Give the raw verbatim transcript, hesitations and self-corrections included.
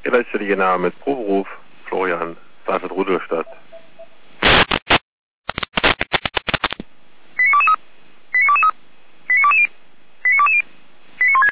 Ja, das ist ja die Name mit Proberuf, Florian, Seifert Rudolstadt.